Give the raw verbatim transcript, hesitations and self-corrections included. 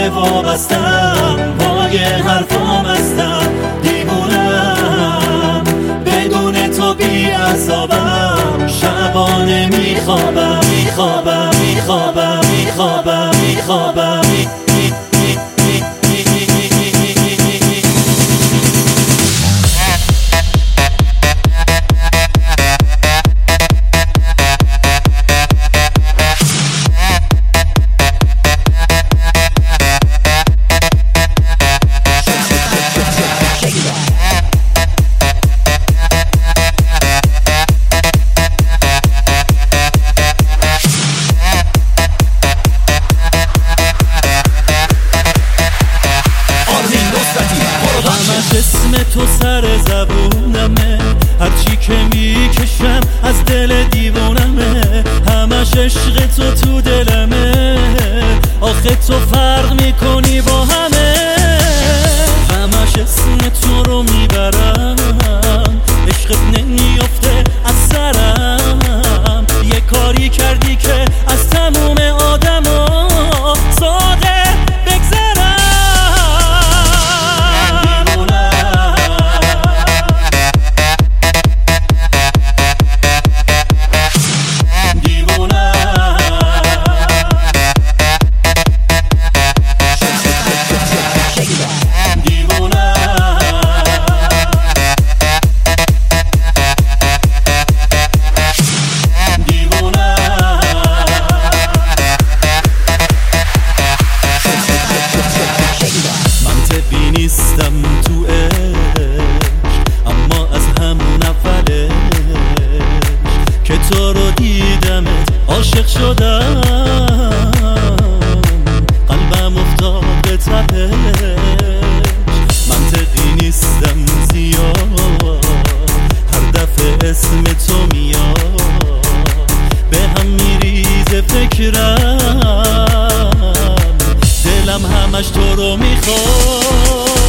دیگه وابستم، پای حرفام هستم، دیوونم بدون تو بی عذابم، شبانه میخوابم میخوابم میخوابم میخوابم میخوابم اسم تو سر زبونمه، هرچی که میکشم از دل دیوونمه، همش عشق تو تو دلمه، آخه تو فرق میکنی با همه، همش اسم تو رو میبرم، عشقت نمیافته از سرم، یه کاری کردی که از تموم آدما ساده نیستم تو عشق، اما از همون اولش که تو رو دیدمت عاشق شدم، قلبم افتاد به تپش، منطقی نیستم زیاد، هر دفعه اسم تو میاد به هم میریزه فکرم، دلم همش تو رو میخواد.